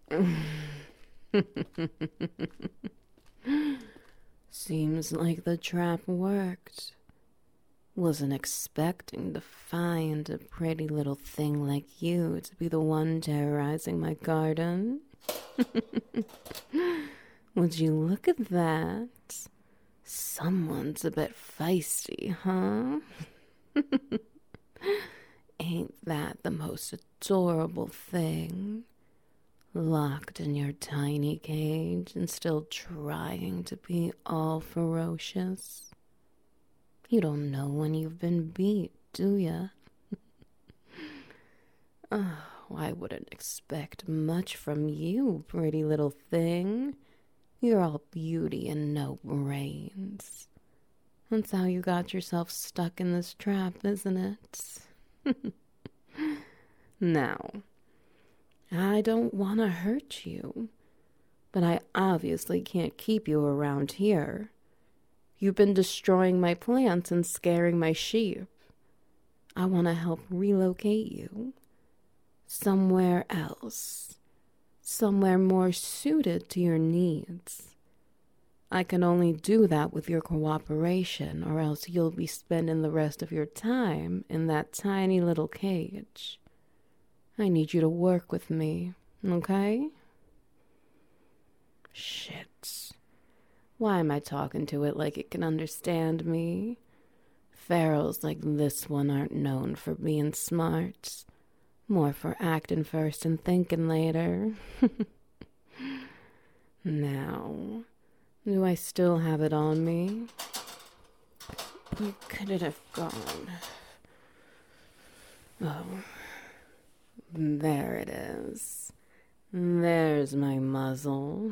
Seems like the trap worked. Wasn't expecting to find a pretty little thing like you to be the one terrorizing my garden. Would you look at that? Someone's a bit feisty, huh? Ain't that the most adorable thing? Locked in your tiny cage and still trying to be all ferocious. You don't know when you've been beat, do ya? Oh, I wouldn't expect much from you, pretty little thing. You're all beauty and no brains. That's how you got yourself stuck in this trap, isn't it? Now, I don't want to hurt you, but I obviously can't keep you around here. You've been destroying my plants and scaring my sheep. I want to help relocate you somewhere else, somewhere more suited to your needs. I can only do that with your cooperation, or else you'll be spending the rest of your time in that tiny little cage. I need you to work with me, okay? Shit. Why am I talking to it like it can understand me? Pharaohs like this one aren't known for being smart. More for acting first and thinking later. Now, do I still have it on me? Where could it have gone? Oh, there it is. There's my muzzle.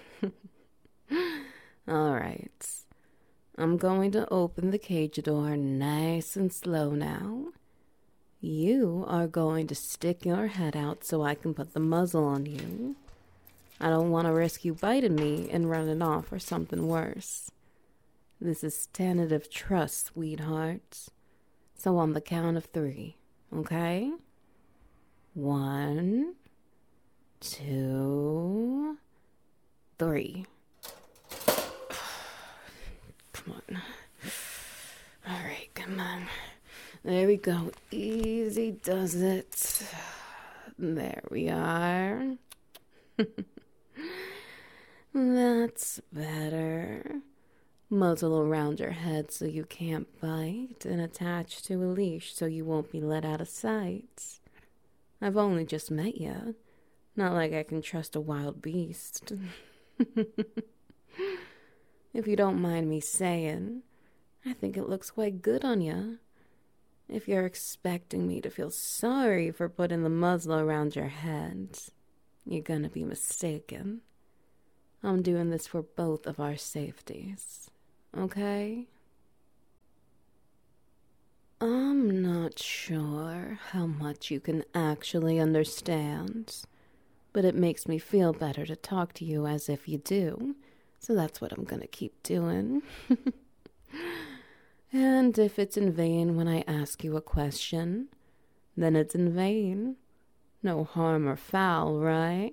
All right. I'm going to open the cage door nice and slow now. You are going to stick your head out so I can put the muzzle on you. I don't want to risk you biting me and running off or something worse. This is tentative trust, sweetheart. So on the count of 3, okay? 1, 2, 3. Come on. All right, come on. There we go. Easy does it. There we are. That's better. Muzzle around your head so you can't bite, and attach to a leash so you won't be let out of sight. I've only just met you. Not like I can trust a wild beast. If you don't mind me saying, I think it looks quite good on you. If you're expecting me to feel sorry for putting the muzzle around your head, you're gonna be mistaken. I'm doing this for both of our safeties, okay? I'm not sure how much you can actually understand, but it makes me feel better to talk to you as if you do, so that's what I'm gonna keep doing. And if it's in vain when I ask you a question, then it's in vain. No harm or foul, right?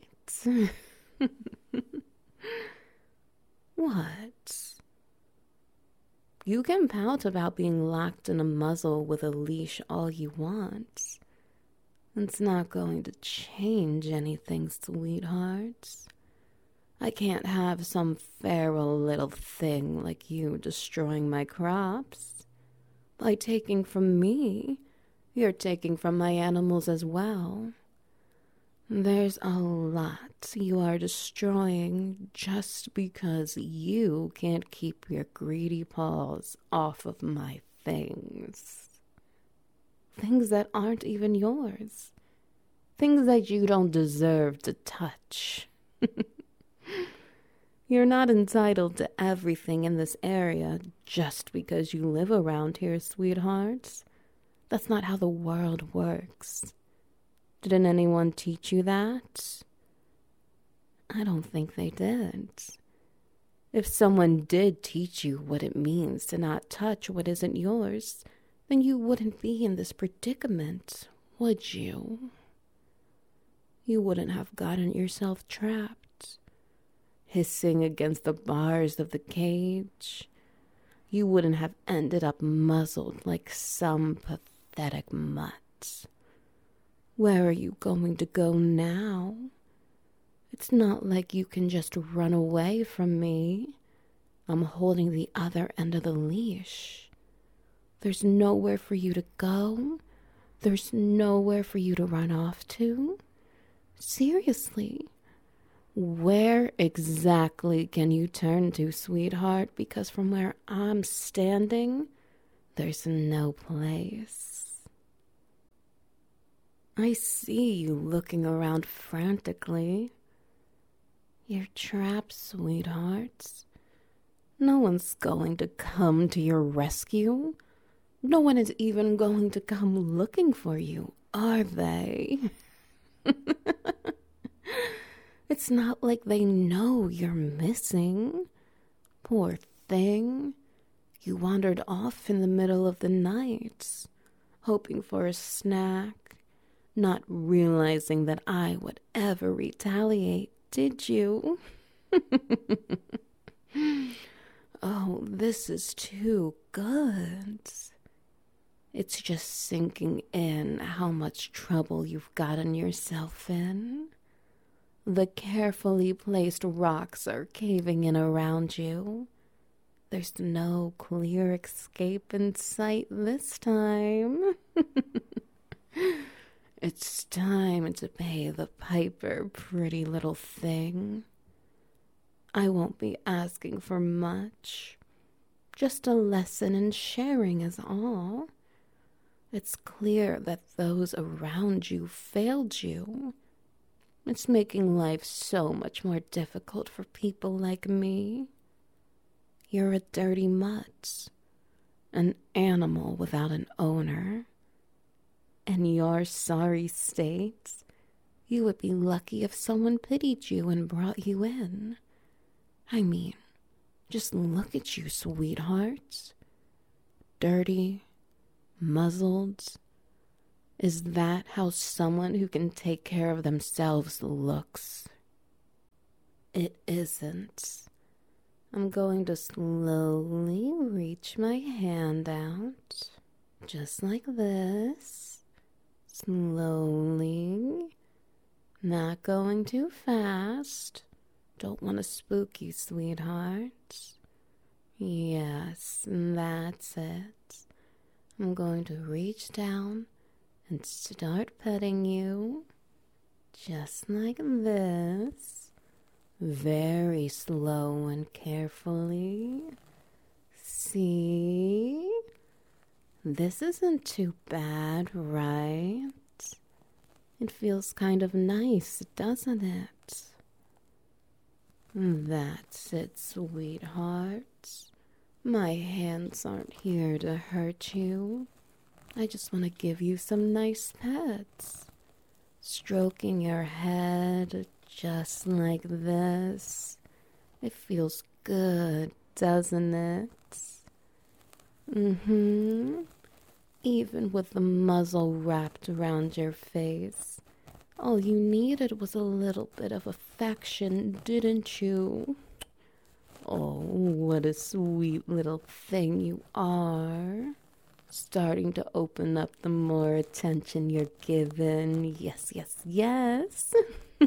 What? You can pout about being locked in a muzzle with a leash all you want. It's not going to change anything, sweetheart. I can't have some feral little thing like you destroying my crops. By taking from me, you're taking from my animals as well. There's a lot you are destroying just because you can't keep your greedy paws off of my things. Things that aren't even yours. Things that you don't deserve to touch. You're not entitled to everything in this area just because you live around here, sweethearts. That's not how the world works. Didn't anyone teach you that? I don't think they did. If someone did teach you what it means to not touch what isn't yours, then you wouldn't be in this predicament, would you? you wouldn't have gotten yourself trapped, hissing against the bars of the cage. You wouldn't have ended up muzzled like some pathetic mutt. Where are you going to go now? It's not like you can just run away from me. I'm holding the other end of the leash. There's nowhere for you to go. There's nowhere for you to run off to. Seriously, where exactly can you turn to, sweetheart? Because from where I'm standing, there's no place. I see you looking around frantically. You're trapped, sweethearts. No one's going to come to your rescue. No one is even going to come looking for you, are they? It's not like they know you're missing. Poor thing. You wandered off in the middle of the night, hoping for a snack, not realizing that I would ever retaliate, did you? Oh, this is too good. It's just sinking in how much trouble you've gotten yourself in. The carefully placed rocks are caving in around you. There's no clear escape in sight this time. It's time to pay the piper, pretty little thing. I won't be asking for much. Just a lesson in sharing is all. It's clear that those around you failed you. It's making life so much more difficult for people like me. You're a dirty mutt, an animal without an owner. In your sorry state, you would be lucky if someone pitied you and brought you in. I mean, just look at you, sweetheart. Dirty, muzzled. Is that how someone who can take care of themselves looks? It isn't. I'm going to slowly reach my hand out, just like this. Slowly. Not going too fast. Don't want to spook you, sweetheart. Yes, that's it. I'm going to reach down and start petting you, just like this. Very slow and carefully. See? This isn't too bad, right? It feels kind of nice, doesn't it? That's it, sweetheart. My hands aren't here to hurt you. I just want to give you some nice pets. Stroking your head just like this. It feels good, doesn't it? Even with the muzzle wrapped around your face. All you needed was a little bit of affection, didn't you? Oh, what a sweet little thing you are. Starting to open up the more attention you're given. Yes, yes, yes.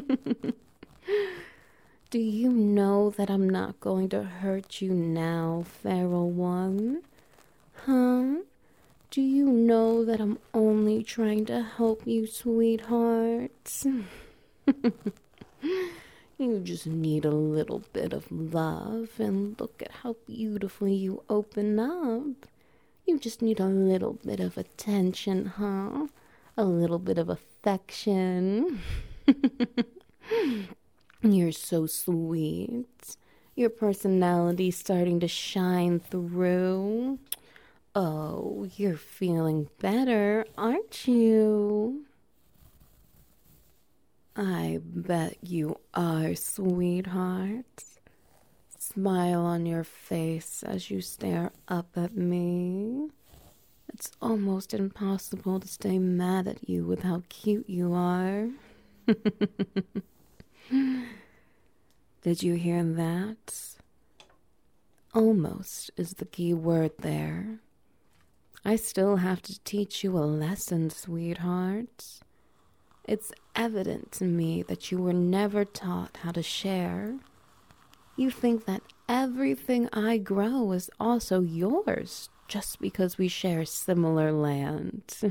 Do you know that I'm not going to hurt you now, feral one? Huh? Do you know that I'm only trying to help you, sweetheart? You just need a little bit of love, and look at how beautifully you open up. You just need a little bit of attention, huh? A little bit of affection. You're so sweet. Your personality's starting to shine through. Oh, you're feeling better, aren't you? I bet you are, sweetheart. Smile on your face as you stare up at me. It's almost impossible to stay mad at you with how cute you are. Did you hear that? Almost is the key word there. I still have to teach you a lesson, sweetheart. It's evident to me that you were never taught how to share. You think that everything I grow is also yours just because we share similar land.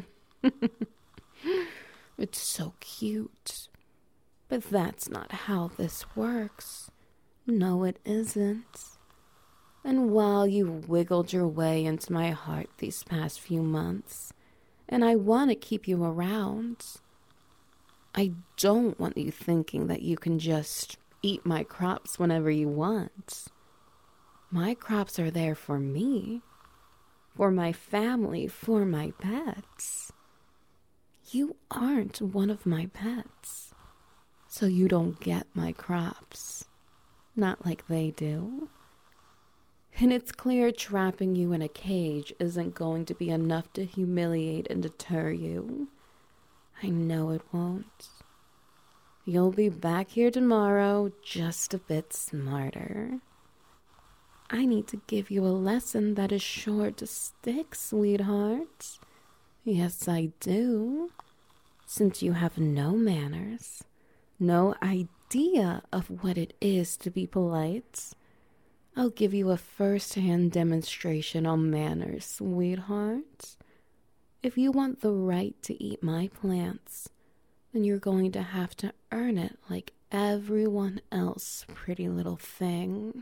It's so cute. But that's not how this works. No, it isn't. And while you've wiggled your way into my heart these past few months, and I want to keep you around, I don't want you thinking that you can just eat my crops whenever you want. My crops are there for me, for my family, for my pets. You aren't one of my pets, so you don't get my crops. Not like they do. And it's clear trapping you in a cage isn't going to be enough to humiliate and deter you. I know it won't. You'll be back here tomorrow, just a bit smarter. I need to give you a lesson that is sure to stick, sweetheart. Yes, I do. Since you have no manners, no idea of what it is to be polite, I'll give you a first-hand demonstration on manners, sweetheart. If you want the right to eat my plants, then you're going to have to earn it like everyone else, pretty little thing.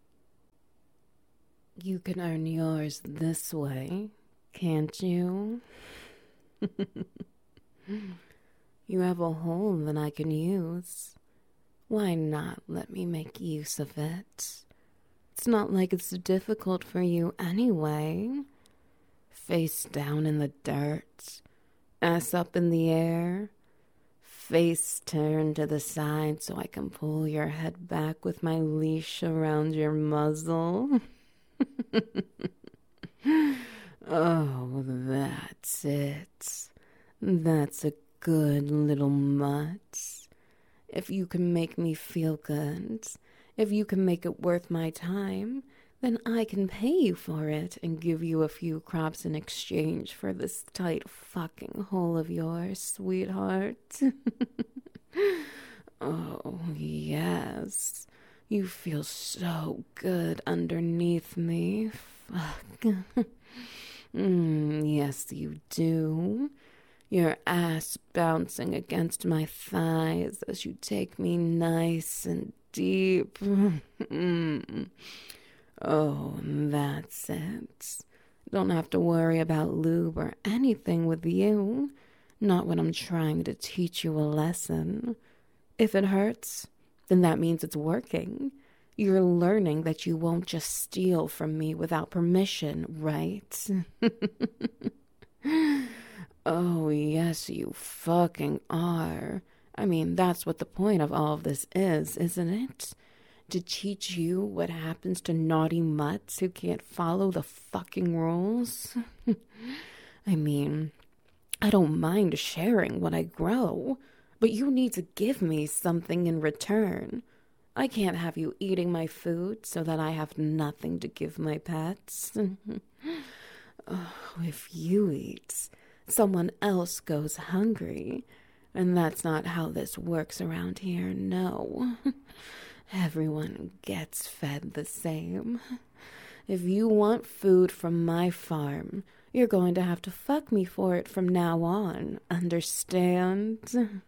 You can earn yours this way, can't you? You have a hole that I can use. Why not let me make use of it? It's not like it's difficult for you anyway. Face down in the dirt, ass up in the air, face turned to the side so I can pull your head back with my leash around your muzzle. Oh, that's it. That's a good little mutt. If you can make me feel good, if you can make it worth my time, then I can pay you for it and give you a few crops in exchange for this tight fucking hole of yours, sweetheart. Oh, yes. You feel so good underneath me. Fuck. Yes, you do. Your ass bouncing against my thighs as you take me nice and deep. Oh, that's it. Don't have to worry about lube or anything with you. Not when I'm trying to teach you a lesson. If it hurts, then that means it's working. You're learning that you won't just steal from me without permission, right? Oh, yes, you fucking are. I mean, that's what the point of all of this is, isn't it? To teach you what happens to naughty mutts who can't follow the fucking rules. I mean, I don't mind sharing what I grow, but you need to give me something in return. I can't have you eating my food so that I have nothing to give my pets. Oh, if you eat, someone else goes hungry. And that's not how this works around here, no. Everyone gets fed the same. If you want food from my farm, you're going to have to fuck me for it from now on, understand?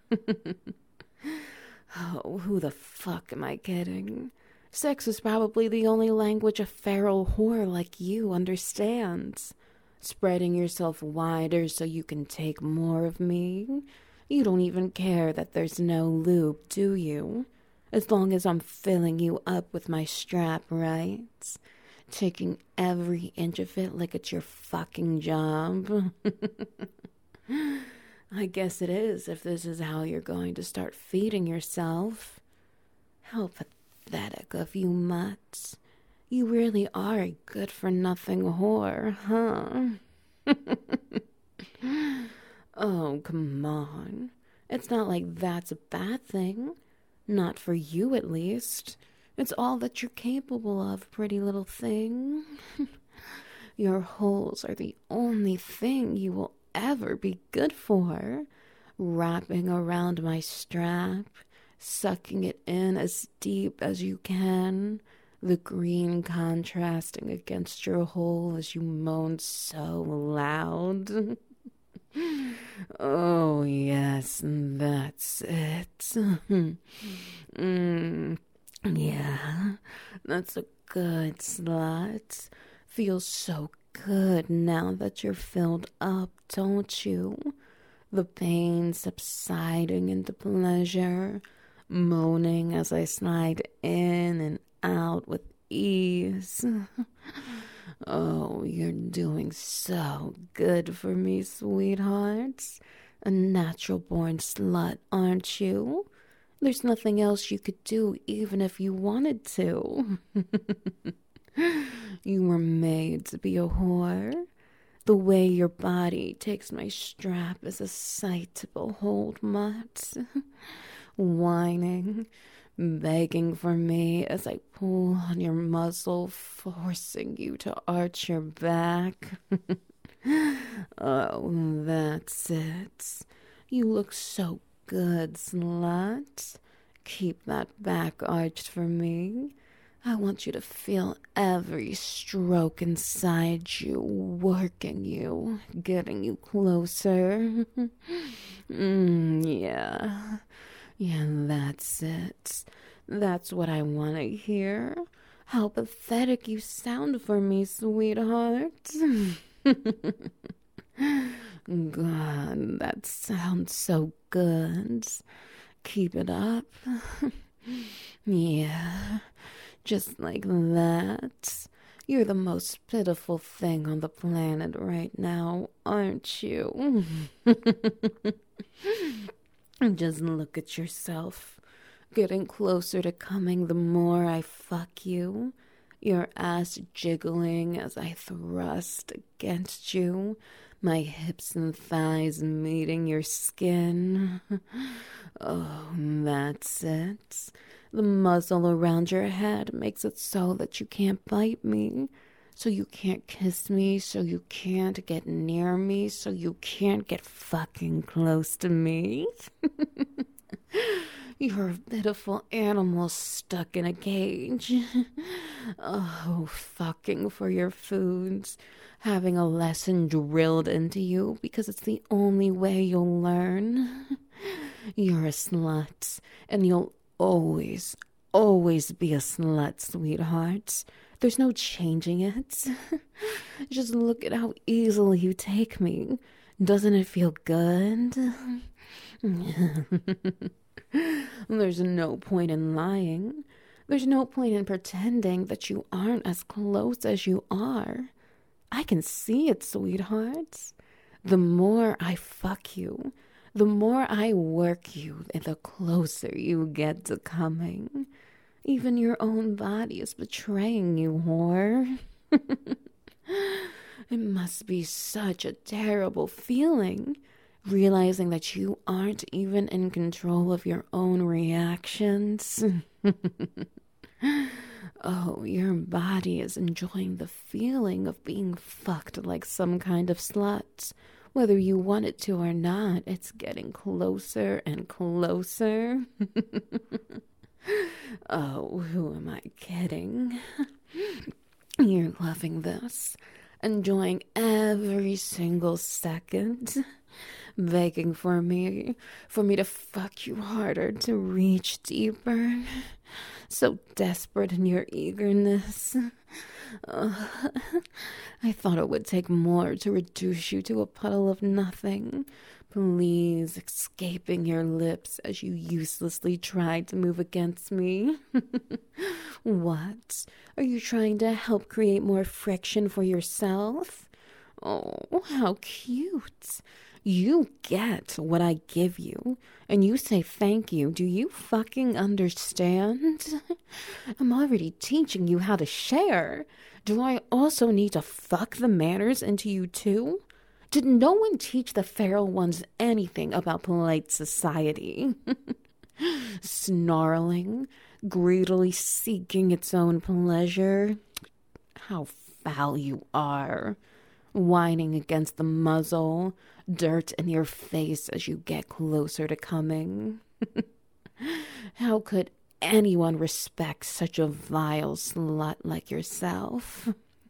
Oh, who the fuck am I kidding? Sex is probably the only language a feral whore like you understands. Spreading yourself wider so you can take more of me. You don't even care that there's no lube, do you? As long as I'm filling you up with my strap, right? Taking every inch of it like it's your fucking job. I guess it is if this is how you're going to start feeding yourself. How pathetic of you mutts. You really are a good-for-nothing whore, huh? Oh, come on. It's not like that's a bad thing. Not for you, at least. It's all that you're capable of, pretty little thing. Your holes are the only thing you will ever be good for. Wrapping around my strap, sucking it in as deep as you can, the green contrasting against your hole as you moan so loud. Oh, yes, that's it. Yeah, that's a good slut. Feels so good now that you're filled up, don't you? The pain subsiding into pleasure, moaning as I slide in and out with ease. Oh, you're doing so good for me, sweethearts. A natural-born slut, aren't you? There's nothing else you could do even if you wanted to. You were made to be a whore. The way your body takes my strap is a sight to behold, mutt. Whining, begging for me as I pull on your muzzle, forcing you to arch your back. Oh, that's it. You look so good, slut. Keep that back arched for me. I want you to feel every stroke inside you, working you, getting you closer. Yeah. Yeah, that's it. That's what I want to hear. How pathetic you sound for me, sweetheart. God, that sounds so good. Keep it up. Yeah, just like that. You're the most pitiful thing on the planet right now, aren't you? Just look at yourself. Getting closer to coming the more I fuck you. Your ass jiggling as I thrust against you. My hips and thighs meeting your skin. Oh, that's it. The muzzle around your head makes it so that you can't bite me. So you can't kiss me, so you can't get near me, so you can't get fucking close to me. You're a pitiful animal stuck in a cage. Oh, fucking for your foods. Having a lesson drilled into you because it's the only way you'll learn. You're a slut, and you'll always be a slut, sweetheart. There's no changing it. Just look at how easily you take me. Doesn't it feel good? There's no point in lying. There's no point in pretending that you aren't as close as you are. I can see it, sweethearts. The more I fuck you, the more I work you, the closer you get to coming. Even your own body is betraying you, whore. It must be such a terrible feeling, realizing that you aren't even in control of your own reactions. Oh, your body is enjoying the feeling of being fucked like some kind of slut. Whether you want it to or not, it's getting closer and closer. Oh, who am I kidding? You're loving this, enjoying every single second, begging for me to fuck you harder, to reach deeper. So desperate in your eagerness. I thought it would take more to reduce you to a puddle of nothing. Please, escaping your lips as you uselessly tried to move against me. What? Are you trying to help create more friction for yourself? Oh, how cute. You get what I give you, and you say thank you. Do you fucking understand? I'm already teaching you how to share. Do I also need to fuck the manners into you too? Did no one teach the feral ones anything about polite society? Snarling, greedily seeking its own pleasure. How foul you are. Whining against the muzzle, dirt in your face as you get closer to coming. How could anyone respect such a vile slut like yourself?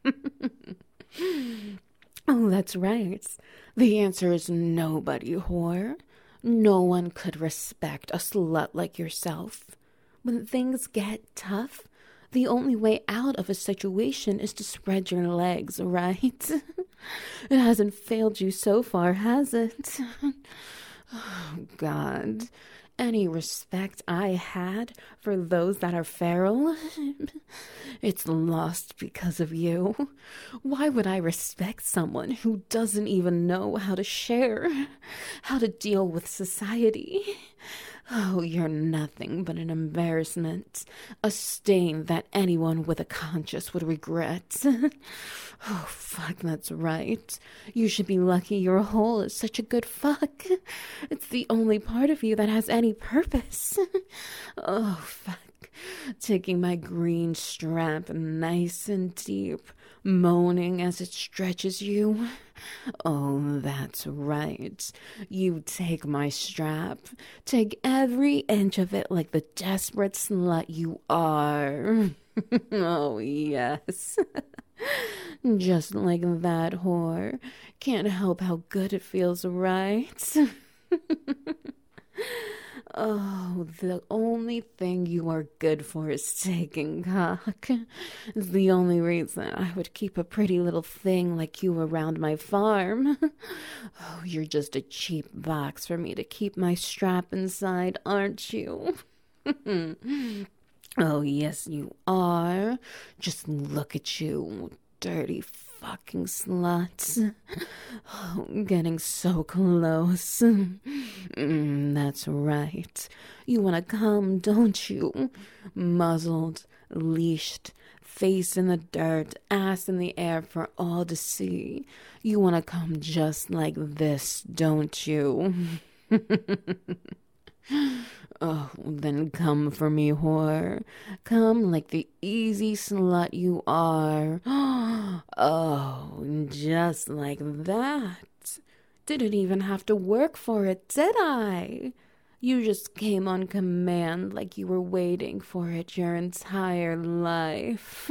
Oh, that's right. The answer is nobody, whore. No one could respect a slut like yourself. When things get tough, the only way out of a situation is to spread your legs, right? It hasn't failed you so far, has it? Oh, God. Any respect I had for those that are feral, it's lost because of you. Why would I respect someone who doesn't even know how to share, how to deal with society? Oh, you're nothing but an embarrassment, a stain that anyone with a conscience would regret. Oh, fuck, that's right. You should be lucky your hole is such a good fuck. It's the only part of you that has any purpose. Oh, fuck. Taking my green strap nice and deep, moaning as it stretches you. Oh, that's right. You take my strap. Take every inch of it like the desperate slut you are. Oh, yes. Just like that, whore. Can't help how good it feels, right? Oh, the only thing you are good for is taking cock. It's the only reason I would keep a pretty little thing like you around my farm. Oh, you're just a cheap box for me to keep my strap inside, aren't you? Oh, yes, you are. Just look at you, dirty fucking sluts. Oh, getting so close. That's right. You want to come, don't you? Muzzled, leashed, face in the dirt, ass in the air for all to see. You want to come just like this, don't you? Oh, then come for me, whore. Come like the easy slut you are. Oh, just like that. Didn't even have to work for it, did I? You just came on command like you were waiting for it your entire life.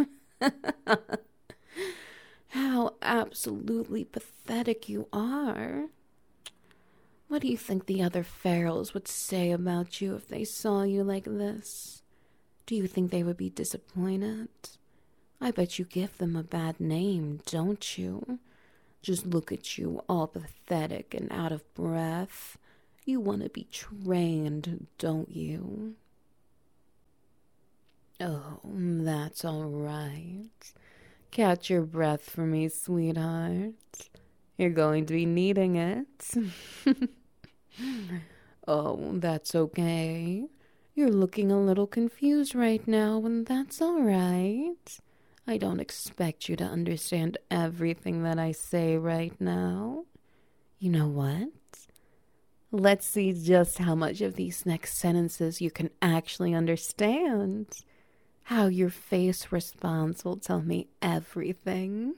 How absolutely pathetic you are. What do you think the other ferals would say about you if they saw you like this? Do you think they would be disappointed? I bet you give them a bad name, don't you? Just look at you, all pathetic and out of breath. You want to be trained, don't you? Oh, that's all right. Catch your breath for me, sweetheart. You're going to be needing it. Oh, that's okay. You're looking a little confused right now, and that's all right. I don't expect you to understand everything that I say right now. You know what? Let's see just how much of these next sentences you can actually understand. How your face responds will tell me everything.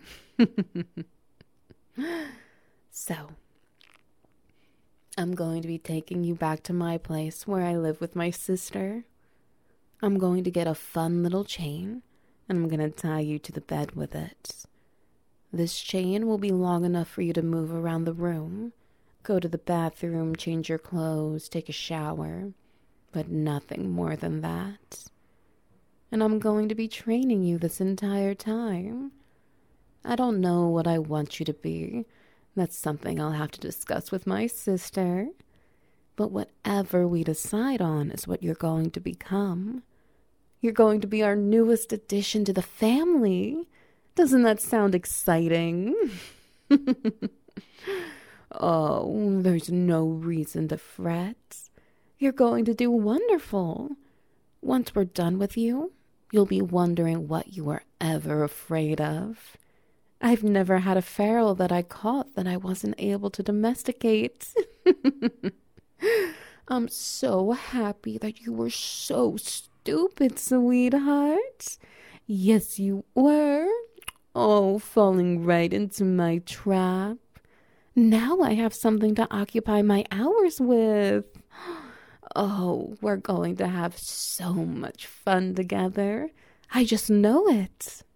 So, I'm going to be taking you back to my place where I live with my sister. I'm going to get a fun little chain, and I'm going to tie you to the bed with it. This chain will be long enough for you to move around the room, go to the bathroom, change your clothes, take a shower, but nothing more than that. And I'm going to be training you this entire time. I don't know what I want you to be. That's something I'll have to discuss with my sister. But whatever we decide on is what you're going to become. You're going to be our newest addition to the family. Doesn't that sound exciting? Oh, there's no reason to fret. You're going to do wonderful. Once we're done with you, you'll be wondering what you were ever afraid of. I've never had a feral that I caught that I wasn't able to domesticate. I'm so happy that you were so stupid, sweetheart. Yes, you were. Oh, falling right into my trap. Now I have something to occupy my hours with. Oh, we're going to have so much fun together. I just know it.